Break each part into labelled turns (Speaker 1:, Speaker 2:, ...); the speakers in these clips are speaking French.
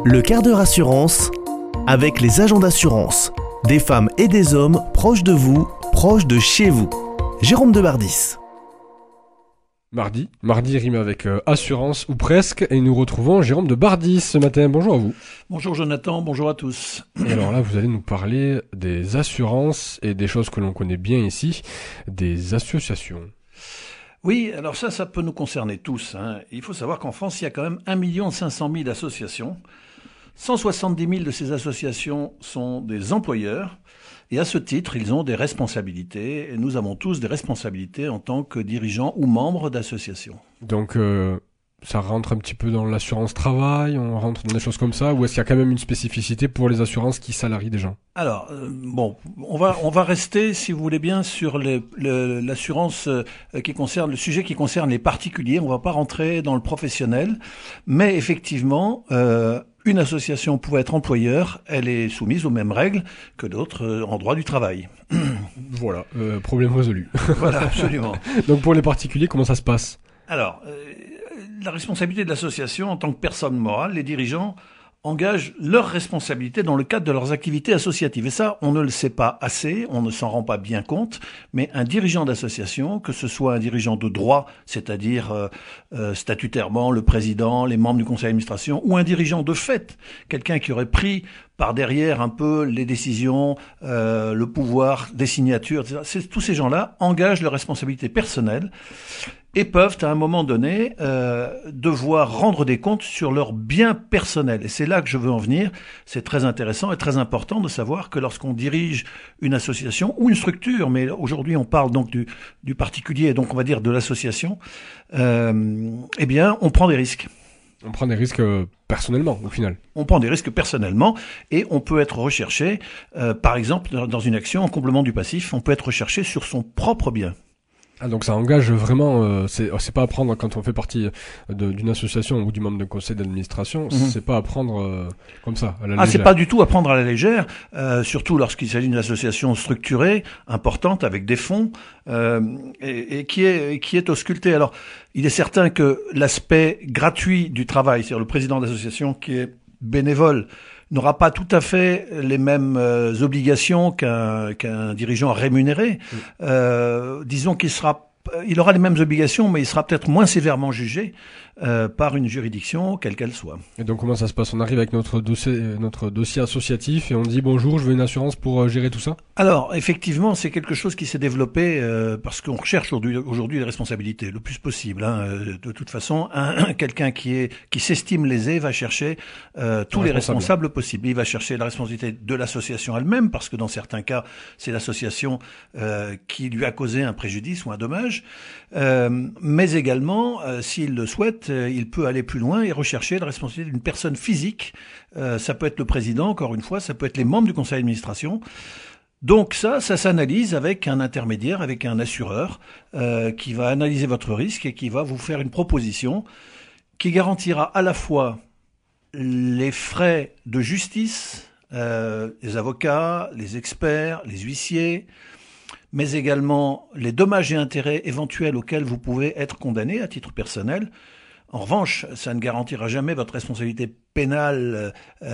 Speaker 1: Le quart d'heure assurance avec les agents d'assurance. Des femmes et des hommes proches de vous, proches de chez vous. Jérôme de Bardis.
Speaker 2: Mardi rime avec assurance ou presque, et nous retrouvons Jérôme de Bardis ce matin. Bonjour à vous.
Speaker 3: Bonjour Jonathan, bonjour à tous.
Speaker 2: Et alors là, vous allez nous parler des assurances et des choses que l'on connaît bien ici, des associations.
Speaker 3: Oui, alors ça peut nous concerner tous. Il faut savoir qu'en France, il y a quand même 1 500 000 associations. 170 000 de ces associations sont des employeurs. Et à ce titre, ils ont des responsabilités. Et nous avons tous des responsabilités en tant que dirigeants ou membres d'associations.
Speaker 2: Donc, ça rentre un petit peu dans l'assurance travail, on rentre dans des choses comme ça, ou est-ce qu'il y a quand même une spécificité pour les assurances qui salarient des gens ?
Speaker 3: Alors, on va rester, si vous voulez bien, sur l'assurance qui concerne, le sujet qui concerne les particuliers. On va pas rentrer dans le professionnel. Mais effectivement, une association pouvant être employeur, elle est soumise aux mêmes règles que d'autres en droit du travail.
Speaker 2: Voilà, problème résolu.
Speaker 3: Voilà, absolument.
Speaker 2: Donc pour les particuliers, comment ça se passe ?
Speaker 3: Alors, la responsabilité de l'association en tant que personne morale, les dirigeants engagent leurs responsabilités dans le cadre de leurs activités associatives. Et ça, on ne le sait pas assez, on ne s'en rend pas bien compte, mais un dirigeant d'association, que ce soit un dirigeant de droit, c'est-à-dire statutairement le président, les membres du conseil d'administration, ou un dirigeant de fait, quelqu'un qui aurait pris par derrière un peu les décisions, le pouvoir des signatures, etc. Tous ces gens-là engagent leurs responsabilités personnelles et peuvent, à un moment donné, devoir rendre des comptes sur leurs biens personnels. Et c'est là que je veux en venir. C'est très intéressant et très important de savoir que lorsqu'on dirige une association ou une structure, mais aujourd'hui on parle donc du particulier, donc on va dire de l'association, eh bien on prend des risques.
Speaker 2: On prend des risques personnellement, au final.
Speaker 3: On prend des risques personnellement et on peut être recherché, par exemple, dans une action en complément du passif, on peut être recherché sur son propre bien.
Speaker 2: Ah, donc ça engage vraiment, c'est pas à prendre quand on fait partie d'une association ou du membre d'un conseil d'administration, c'est pas à prendre comme ça, à la légère.
Speaker 3: Ah, c'est pas du tout à prendre à la légère, surtout lorsqu'il s'agit d'une association structurée, importante, avec des fonds, et qui est auscultée. Alors, il est certain que l'aspect gratuit du travail, c'est-à-dire le président d'association qui est bénévole, n'aura pas tout à fait les mêmes obligations qu'un dirigeant rémunéré. Disons il aura les mêmes obligations, mais il sera peut-être moins sévèrement jugé par une juridiction, quelle qu'elle soit.
Speaker 2: Et donc comment ça se passe ? On arrive avec notre dossier associatif et on dit bonjour, je veux une assurance pour gérer tout ça ?
Speaker 3: Alors effectivement, c'est quelque chose qui s'est développé parce qu'on recherche aujourd'hui les responsabilités le plus possible. De toute façon, quelqu'un qui s'estime lésé va chercher tous les responsables possibles. Il va chercher la responsabilité de l'association elle-même parce que dans certains cas, c'est l'association qui lui a causé un préjudice ou un dommage. Mais également, s'il le souhaite, il peut aller plus loin et rechercher la responsabilité d'une personne physique. Ça peut être le président, encore une fois, ça peut être les membres du conseil d'administration. Donc ça s'analyse avec un intermédiaire, avec un assureur qui va analyser votre risque et qui va vous faire une proposition qui garantira à la fois les frais de justice, les avocats, les experts, les huissiers, mais également les dommages et intérêts éventuels auxquels vous pouvez être condamné à titre personnel. En revanche, ça ne garantira jamais votre responsabilité pénale.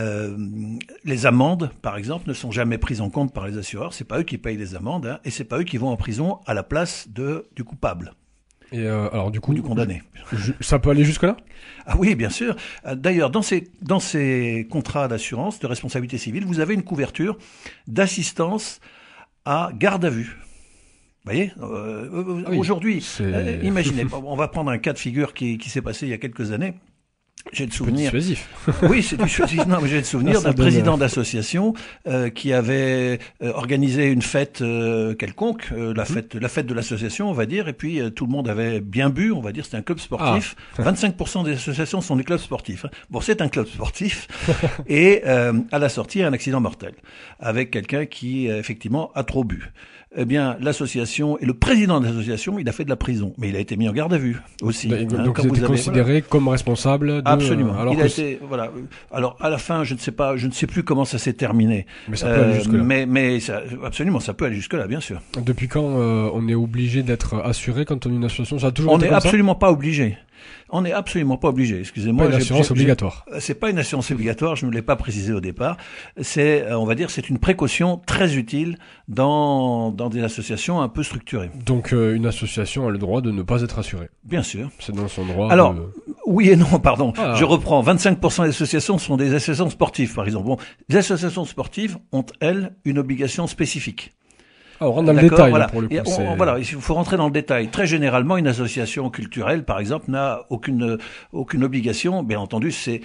Speaker 3: Les amendes, par exemple, ne sont jamais prises en compte par les assureurs. C'est pas eux qui payent les amendes, et c'est pas eux qui vont en prison à la place du coupable.
Speaker 2: Et alors du coup,
Speaker 3: du condamné.
Speaker 2: Ça peut aller jusque-là ?
Speaker 3: Ah oui, bien sûr. D'ailleurs, dans ces contrats d'assurance, de responsabilité civile, vous avez une couverture d'assistance à garde à vue. Vous voyez, aujourd'hui, imaginez, on va prendre un cas de figure qui s'est passé il y a quelques années. J'ai le souvenir.
Speaker 2: C'est dissuasif.
Speaker 3: Oui, c'est dissuasif. Non, mais j'ai le souvenir d'un président d'association qui avait organisé une fête quelconque, la fête de l'association, on va dire, et puis tout le monde avait bien bu, on va dire, c'était un club sportif. 25% des associations sont des clubs sportifs. Bon, c'est un club sportif, et à la sortie, un accident mortel avec quelqu'un qui effectivement a trop bu. Eh bien, l'association et le président de l'association, il a fait de la prison, mais il a été mis en garde à vue aussi.
Speaker 2: Donc il était considéré comme responsable.
Speaker 3: Absolument. Alors Alors à la fin, je ne sais plus comment ça s'est terminé.
Speaker 2: Mais ça peut aller jusque là.
Speaker 3: Mais absolument, ça peut aller jusque là, bien sûr.
Speaker 2: Depuis quand on est obligé d'être assuré quand on est une association ? Ça a toujours
Speaker 3: On
Speaker 2: été
Speaker 3: n'est
Speaker 2: comme ça ?
Speaker 3: absolument pas obligé. On n'est absolument pas obligé. Excusez-moi.
Speaker 2: Pas une assurance obligatoire.
Speaker 3: C'est pas une assurance obligatoire. Je ne l'ai pas précisé au départ. C'est, on va dire, c'est une précaution très utile dans des associations un peu structurées.
Speaker 2: Donc, une association a le droit de ne pas être assurée.
Speaker 3: Bien sûr.
Speaker 2: C'est dans son droit.
Speaker 3: Alors, oui et non, pardon.
Speaker 2: Ah.
Speaker 3: Je reprends. 25% des associations sont des associations sportives, par exemple. Bon, les associations sportives ont, elles, une obligation spécifique.
Speaker 2: Ah, on rentre dans le détail,
Speaker 3: voilà.
Speaker 2: là, pour le coup.
Speaker 3: Voilà, il faut rentrer dans le détail. Très généralement, une association culturelle, par exemple, n'a aucune obligation. Bien entendu, c'est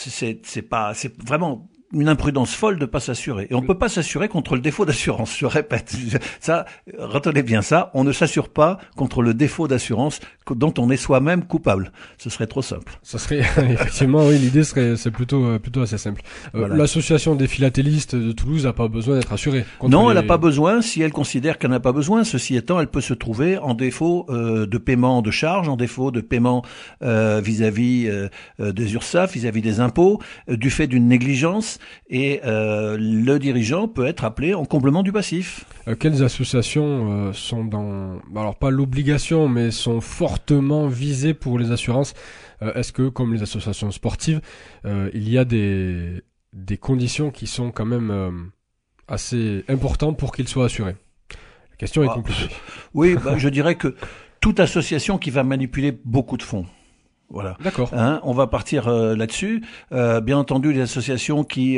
Speaker 3: vraiment une imprudence folle de pas s'assurer. Et on ne peut pas s'assurer contre le défaut d'assurance. Je répète. Ça, retenez bien ça. On ne s'assure pas contre le défaut d'assurance dont on est soi-même coupable. Ce serait trop simple.
Speaker 2: Ça serait, effectivement, oui, l'idée c'est plutôt assez simple.
Speaker 3: Voilà.
Speaker 2: L'association des philatélistes de Toulouse n'a pas besoin d'être assurée.
Speaker 3: Non, elle n'a pas besoin si elle considère qu'elle n'a pas besoin. Ceci étant, elle peut se trouver en défaut de paiement de charges, en défaut de paiement vis-à-vis des URSSAF, vis-à-vis des impôts, du fait d'une négligence. Et le dirigeant peut être appelé en comblement du passif.
Speaker 2: Quelles associations sont dans, alors pas l'obligation, mais sont fortement visées pour les assurances? Est-ce que, comme les associations sportives, il y a des conditions qui sont quand même assez importantes pour qu'ils soient assurés? La question est compliquée.
Speaker 3: Oui, je dirais que toute association qui va manipuler beaucoup de fonds. Voilà.
Speaker 2: D'accord.
Speaker 3: On va partir là-dessus. Bien entendu, les associations qui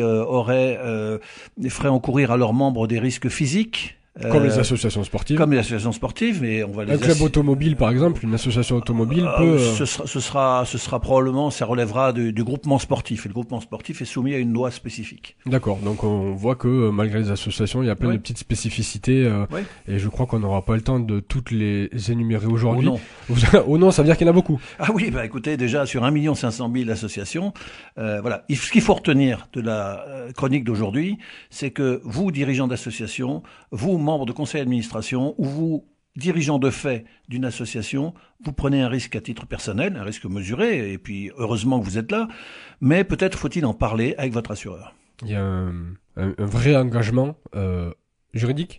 Speaker 3: feraient encourir à leurs membres des risques physiques.
Speaker 2: Comme les associations sportives.
Speaker 3: Comme les associations sportives, mais on va les
Speaker 2: un club automobile, par exemple, une association automobile peut.
Speaker 3: Ce sera probablement, ça relèvera du groupement sportif. Et le groupement sportif est soumis à une loi spécifique.
Speaker 2: D'accord. Donc on voit que malgré les associations, il y a plein de petites spécificités. Et je crois qu'on n'aura pas le temps de toutes les énumérer aujourd'hui. Oh non, ça veut dire qu'il y en a beaucoup.
Speaker 3: Ah oui, écoutez, déjà sur 1 500 000 associations, voilà. Ce qu'il faut retenir de la chronique d'aujourd'hui, c'est que vous, dirigeants d'associations, vous, membres de conseil d'administration, ou vous, dirigeants de fait d'une association, vous prenez un risque à titre personnel, un risque mesuré, et puis heureusement que vous êtes là, mais peut-être faut-il en parler avec votre assureur.
Speaker 2: Il y a un vrai engagement juridique ?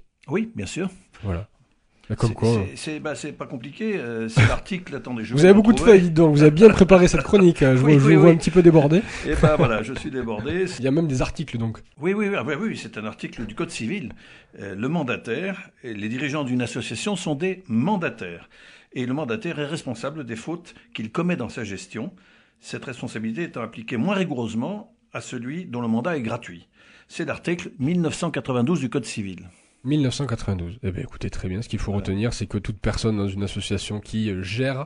Speaker 3: Oui, bien sûr.
Speaker 2: Voilà. Comme quoi.
Speaker 3: C'est pas compliqué. C'est l'article. Attendez,
Speaker 2: vous avez beaucoup de feuilles, donc vous avez bien préparé cette chronique. Je vous vois un petit peu débordé.
Speaker 3: Et voilà, je suis débordé.
Speaker 2: Il y a même des articles, donc.
Speaker 3: Oui, c'est un article du Code civil. Le mandataire et les dirigeants d'une association sont des mandataires. Et le mandataire est responsable des fautes qu'il commet dans sa gestion. Cette responsabilité étant appliquée moins rigoureusement à celui dont le mandat est gratuit. C'est l'article 1992 du Code civil.
Speaker 2: 1992. Eh bien, écoutez, très bien. Ce qu'il faut retenir, c'est que toute personne dans une association qui gère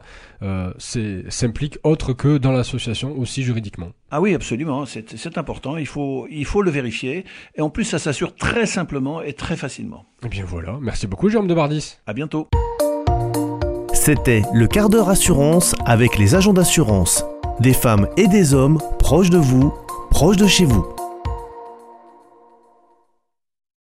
Speaker 2: s'implique autre que dans l'association, aussi juridiquement.
Speaker 3: Ah oui, absolument. C'est important. Il faut le vérifier. Et en plus, ça s'assure très simplement et très facilement.
Speaker 2: Eh bien voilà. Merci beaucoup, Jérôme Debardis.
Speaker 3: À bientôt.
Speaker 1: C'était le quart d'heure assurance avec les agents d'assurance. Des femmes et des hommes proches de vous, proches de chez vous.